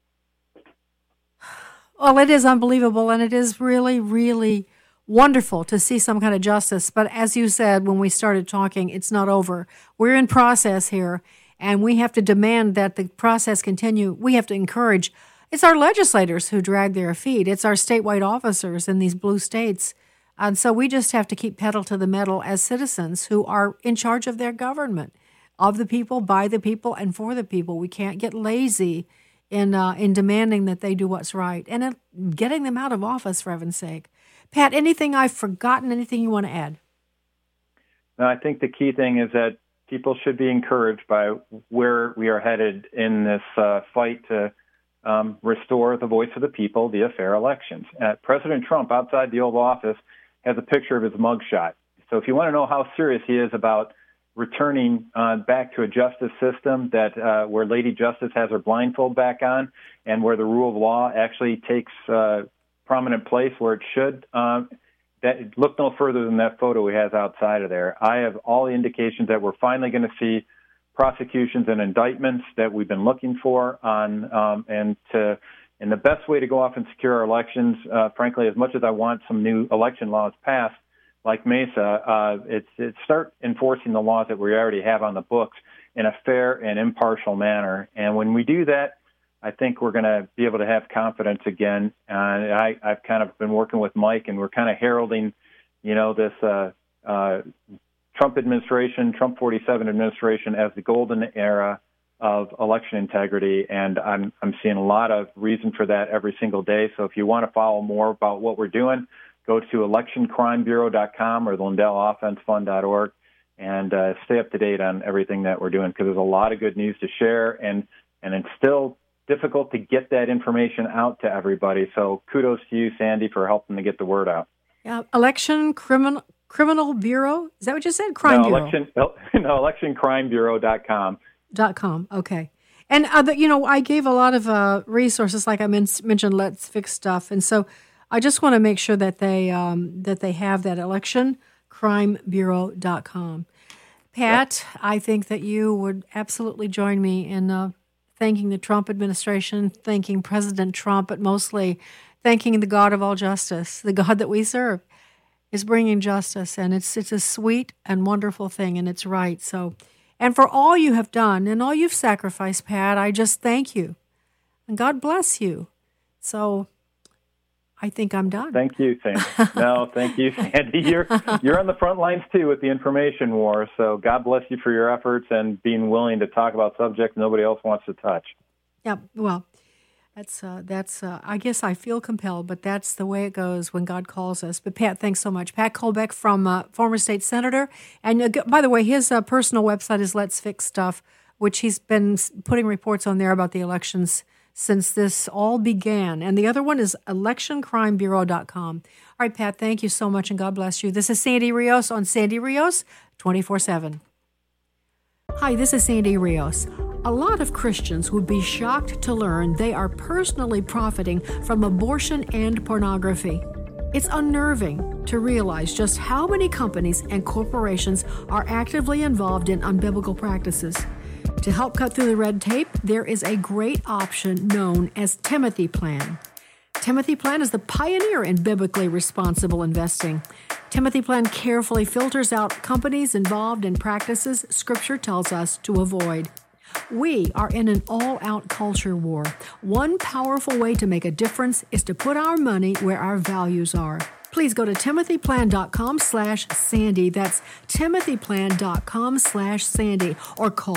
Well, it is unbelievable, and it is really, really wonderful to see some kind of justice. But as you said when we started talking, it's not over. We're in process here, and we have to demand that the process continue. We have to encourage. It's our legislators who drag their feet. It's our statewide officers in these blue states. And so we just have to keep pedal to the metal as citizens who are in charge of their government, of the people, by the people, and for the people. We can't get lazy in demanding that they do what's right and getting them out of office, for heaven's sake. Pat, anything I've forgotten, anything you want to add? No, I think the key thing is that people should be encouraged by where we are headed in this fight to restore the voice of the people via fair elections. President Trump, outside the Oval Office, has a picture of his mugshot. So if you want to know how serious he is about returning back to a justice system that where Lady Justice has her blindfold back on and where the rule of law actually takes prominent place where it should, that look no further than that photo he has outside of there. I have all the indications that we're finally going to see prosecutions and indictments that we've been looking for on, and the best way to go off and secure our elections, frankly, as much as I want some new election laws passed, like Mesa, it's start enforcing the laws that we already have on the books in a fair and impartial manner. And when we do that, I think we're going to be able to have confidence again. I've kind of been working with Mike, and we're kind of heralding, this Trump administration, Trump 47 administration, as the golden era of election integrity. And I'm seeing a lot of reason for that every single day. So if you want to follow more about what we're doing, go to electioncrimebureau.com or the LindellOffenseFund.org and stay up to date on everything that we're doing, because there's a lot of good news to share, and it's still difficult to get that information out to everybody. So kudos to you, Sandy, for helping to get the word out. Yeah, Election Criminal Bureau? Is that what you said? Crime Bureau? electioncrimebureau.com. .com, okay. And, I gave a lot of resources, like I mentioned, Let's Fix Stuff. And so I just want to make sure that they have that, electioncrimebureau.com. Pat, yep. I think that you would absolutely join me in thanking the Trump administration, thanking President Trump, but mostly thanking the God of all justice. The God that we serve is bringing justice, and it's a sweet and wonderful thing, and it's right. So, and for all you have done and all you've sacrificed, Pat, I just thank you, and God bless you. So I think I'm done. Thank you, Sandy. No, thank you, Sandy. You're on the front lines, too, with the information war. So God bless you for your efforts and being willing to talk about subjects nobody else wants to touch. Yeah, well, that's. I guess I feel compelled, but that's the way it goes when God calls us. But Pat, thanks so much. Pat Colbeck, from former state senator. And by the way, his personal website is Let's Fix Stuff, which he's been putting reports on there about the elections since this all began. And the other one is electioncrimebureau.com. All right, Pat, thank you so much, and God bless you. This is Sandy Rios on Sandy Rios 24/7. Hi, this is Sandy Rios. A lot of Christians would be shocked to learn they are personally profiting from abortion and pornography. It's unnerving to realize just how many companies and corporations are actively involved in unbiblical practices. To help cut through the red tape, there is a great option known as Timothy Plan. Timothy Plan is the pioneer in biblically responsible investing. Timothy Plan carefully filters out companies involved in practices Scripture tells us to avoid. We are in an all-out culture war. One powerful way to make a difference is to put our money where our values are. Please go to timothyplan.com/Sandy. That's timothyplan.com/Sandy, or call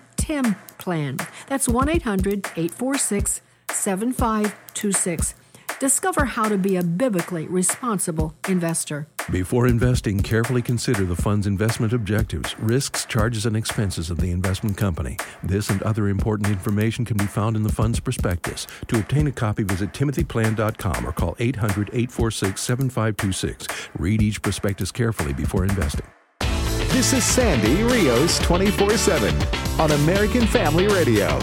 1-800-TIM-PLAN. That's 1-800-846-7526. Discover how to be a biblically responsible investor. Before investing, carefully consider the fund's investment objectives, risks, charges, and expenses of the investment company. This and other important information can be found in the fund's prospectus. To obtain a copy, visit timothyplan.com or call 800-846-7526. Read each prospectus carefully before investing. This is Sandy Rios 24/7 on American Family Radio.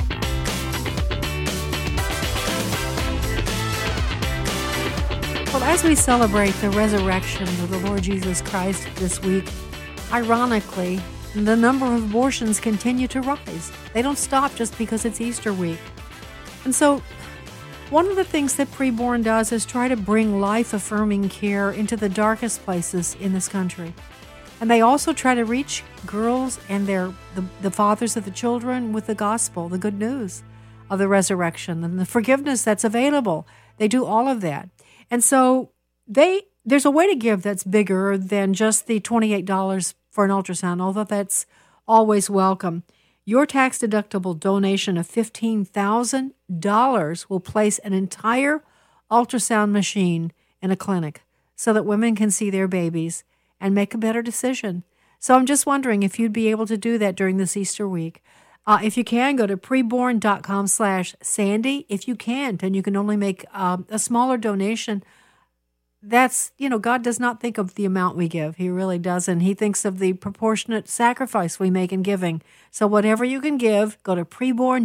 Well, as we celebrate the resurrection of the Lord Jesus Christ this week, ironically, the number of abortions continue to rise. They don't stop just because it's Easter week. And so, one of the things that Preborn does is try to bring life-affirming care into the darkest places in this country. And they also try to reach girls and the fathers of the children with the gospel, the good news of the resurrection and the forgiveness that's available. They do all of that. And so there's a way to give that's bigger than just the $28 for an ultrasound, although that's always welcome. Your tax-deductible donation of $15,000 will place an entire ultrasound machine in a clinic so that women can see their babies and make a better decision. So I'm just wondering if you'd be able to do that during this Easter week. If you can, go to preborn.com/Sandy. If you can't, and you can only make a smaller donation, that's, God does not think of the amount we give. He really doesn't. He thinks of the proportionate sacrifice we make in giving. So whatever you can give, go to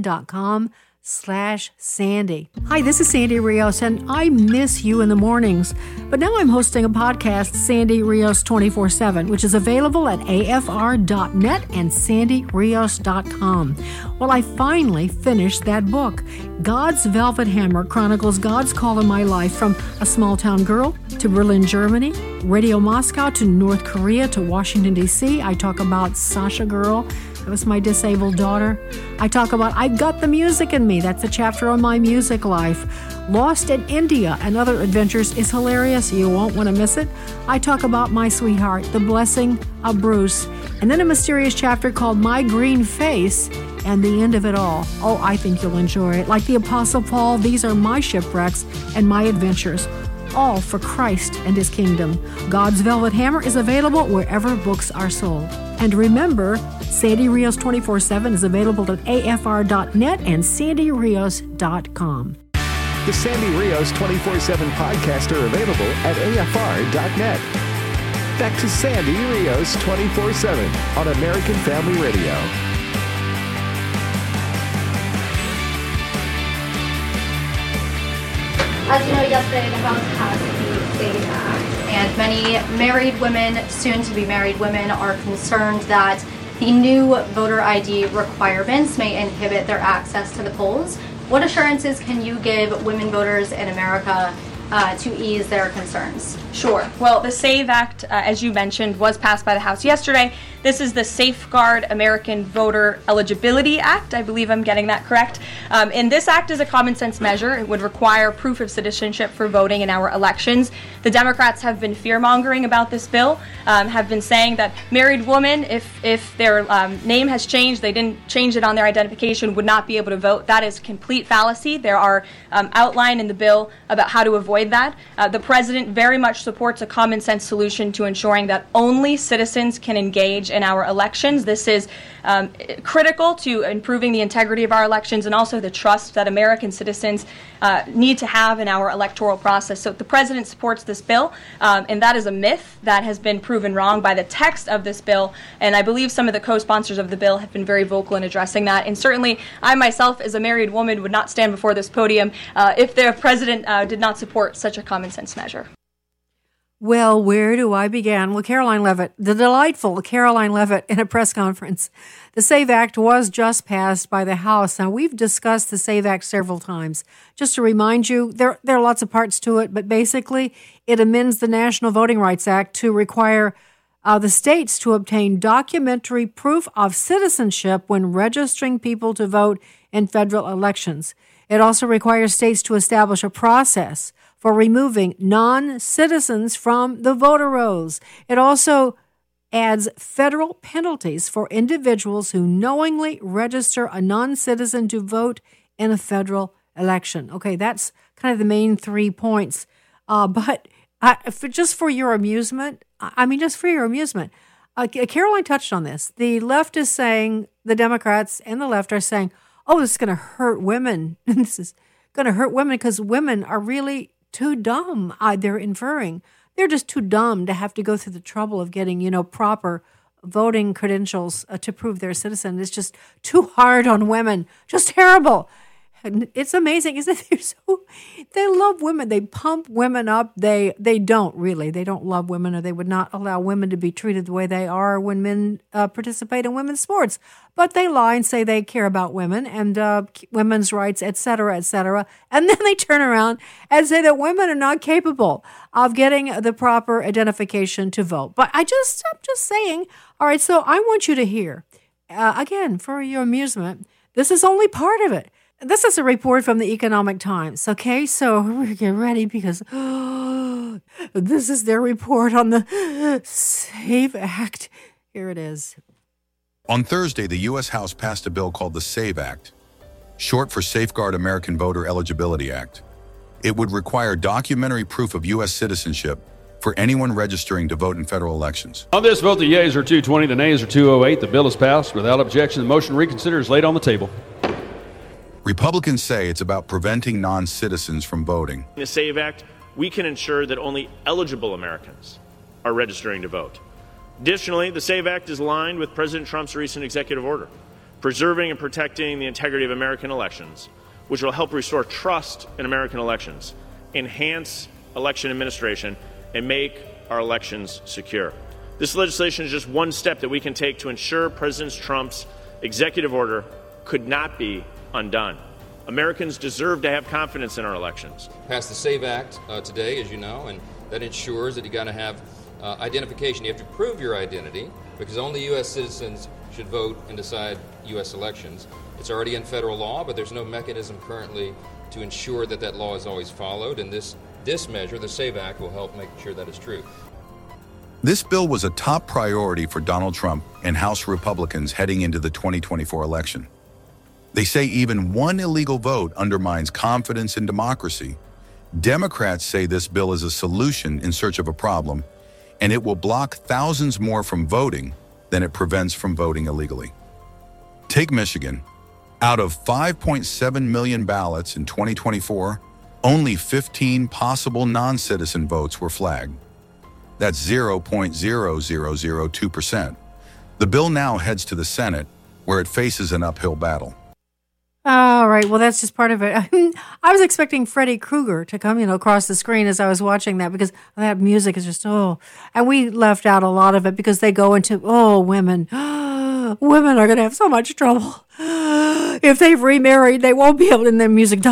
preborn.com/Sandy. Hi, this is Sandy Rios, and I miss you in the mornings. But now I'm hosting a podcast, Sandy Rios 24/7, which is available at afr.net and sandyrios.com. Well, I finally finished that book. God's Velvet Hammer chronicles God's call in my life from a small-town girl to Berlin, Germany, Radio Moscow to North Korea to Washington, D.C. I talk about Sasha Girl. That was my disabled daughter. I talk about I've Got the Music in Me. That's a chapter on my music life. Lost in India and Other Adventures is hilarious. You won't want to miss it. I talk about my sweetheart, The Blessing of Bruce. And then a mysterious chapter called My Green Face and the End of It All. Oh, I think you'll enjoy it. Like the Apostle Paul, these are my shipwrecks and my adventures. All for Christ and His kingdom. God's Velvet Hammer is available wherever books are sold. And remember, Sandy Rios 24/7 is available at afr.net and sandyrios.com. The Sandy Rios 24/7 podcasts are available at afr.net. Back to Sandy Rios 24/7 on American Family Radio. As you know, yesterday the House passed the SAVE Act, and many married women, soon-to-be married women, are concerned that the new voter ID requirements may inhibit their access to the polls. What assurances can you give women voters in America to ease their concerns? Sure. Well, the SAVE Act, as you mentioned, was passed by the House yesterday. This is the Safeguard American Voter Eligibility Act. I believe I'm getting that correct. And this act is a common sense measure. It would require proof of citizenship for voting in our elections. The Democrats have been fear-mongering about this bill, have been saying that married women, if their name has changed, they didn't change it on their identification, would not be able to vote. That is complete fallacy. There are outlined in the bill about how to avoid that. The president very much supports a common sense solution to ensuring that only citizens can engage in our elections. This is critical to improving the integrity of our elections and also the trust that American citizens need to have in our electoral process. So the president supports this bill, and that is a myth that has been proven wrong by the text of this bill, and I believe some of the co-sponsors of the bill have been very vocal in addressing that. And certainly I myself, as a married woman, would not stand before this podium if the president did not support such a common sense measure. Well, where do I begin? Well, Caroline Leavitt, the delightful Caroline Leavitt, in a press conference. The SAVE Act was just passed by the House. Now, we've discussed the SAVE Act several times. Just to remind you, there are lots of parts to it, but basically it amends the National Voting Rights Act to require the states to obtain documentary proof of citizenship when registering people to vote in federal elections. It also requires states to establish a process for removing non-citizens from the voter rolls. It also adds federal penalties for individuals who knowingly register a non-citizen to vote in a federal election. Okay, that's kind of the main 3 points. But just for your amusement, Caroline touched on this. The left is saying, the Democrats and the left are saying, oh, this is going to hurt women. This is going to hurt women because women are really too dumb. They're inferring. They're just too dumb to have to go through the trouble of getting, proper voting credentials to prove they're a citizen. It's just too hard on women. Just terrible. And it's amazing, isn't it? They love women. They pump women up. They don't really. They don't love women, or they would not allow women to be treated the way they are when men participate in women's sports. But they lie and say they care about women and women's rights, et cetera, and then they turn around and say that women are not capable of getting the proper identification to vote. But I'm just saying. All right, so I want you to hear again for your amusement. This is only part of it. This is a report from the Economic Times, okay? So we're getting ready because this is their report on the SAVE Act. Here it is. On Thursday, the U.S. House passed a bill called the SAVE Act, short for Safeguard American Voter Eligibility Act. It would require documentary proof of U.S. citizenship for anyone registering to vote in federal elections. On this vote, the yeas are 220, the nays are 208. The bill is passed without objection. The motion to reconsider is laid on the table. Republicans say it's about preventing non-citizens from voting. In the SAVE Act, we can ensure that only eligible Americans are registering to vote. Additionally, the SAVE Act is aligned with President Trump's recent executive order, preserving and protecting the integrity of American elections, which will help restore trust in American elections, enhance election administration, and make our elections secure. This legislation is just one step that we can take to ensure President Trump's executive order could not be undone. Americans deserve to have confidence in our elections. Passed the SAVE Act today, as you know, and that ensures that you got to have identification. You have to prove your identity because only U.S. citizens should vote and decide U.S. elections. It's already in federal law, but there's no mechanism currently to ensure that that law is always followed, and this measure, the SAVE Act, will help make sure that is true. This bill was a top priority for Donald Trump and House Republicans heading into the 2024 election. They say even one illegal vote undermines confidence in democracy. Democrats say this bill is a solution in search of a problem, and it will block thousands more from voting than it prevents from voting illegally. Take Michigan. Out of 5.7 million ballots in 2024, only 15 possible non-citizen votes were flagged. That's 0.0002%. The bill now heads to the Senate, where it faces an uphill battle. All right. Well, that's just part of it. I was expecting Freddy Krueger to come, across the screen as I was watching that because that music is just, and we left out a lot of it because they go into, women. Women are going to have so much trouble. If they've remarried, they won't be able to, in their music,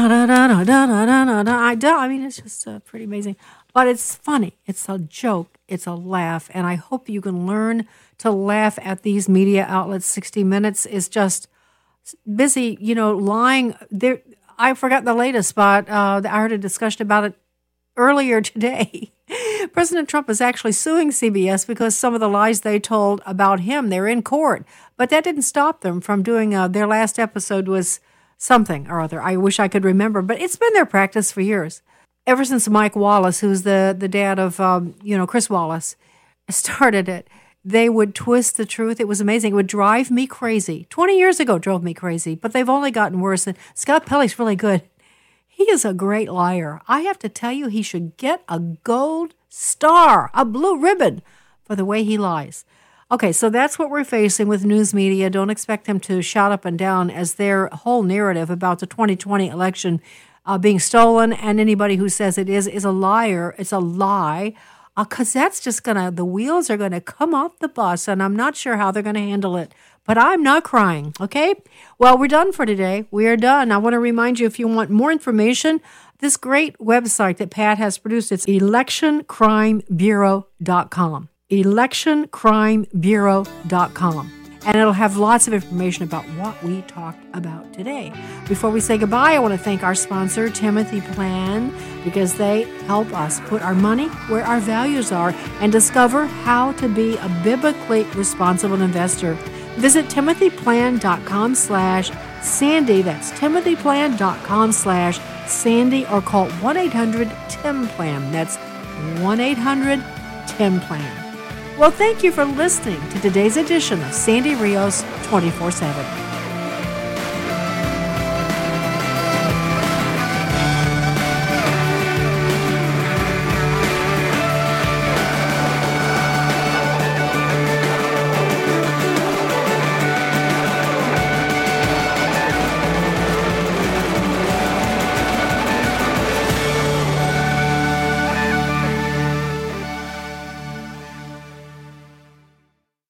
I mean, it's just pretty amazing. But it's funny. It's a joke. It's a laugh. And I hope you can learn to laugh at these media outlets. 60 Minutes is just busy, lying there. I forgot the latest, but I heard a discussion about it earlier today. President Trump is actually suing CBS because some of the lies they told about him, they're in court. But that didn't stop them from doing, their last episode was something or other. I wish I could remember, but it's been their practice for years. Ever since Mike Wallace, who's the dad of, Chris Wallace, started it. They would twist the truth. It was amazing. It would drive me crazy. 20 years ago, it drove me crazy, but they've only gotten worse. And Scott Pelley's really good. He is a great liar. I have to tell you, he should get a gold star, a blue ribbon for the way he lies. Okay, so that's what we're facing with news media. Don't expect them to shout up and down as their whole narrative about the 2020 election being stolen, and anybody who says it is a liar. It's a lie. Because that's just the wheels are going to come off the bus, and I'm not sure how they're going to handle it. But I'm not crying, okay? Well, we're done for today. We are done. I want to remind you, if you want more information, this great website that Pat has produced, it's electioncrimebureau.com. electioncrimebureau.com. And it'll have lots of information about what we talked about today. Before we say goodbye, I want to thank our sponsor, Timothy Plan, because they help us put our money where our values are and discover how to be a biblically responsible investor. Visit timothyplan.com/ Sandy, that's timothyplan.com/Sandy, or call 1-800-TIM-PLAN. That's 1-800-TIM-PLAN. Well, thank you for listening to today's edition of Sandy Rios 24/7.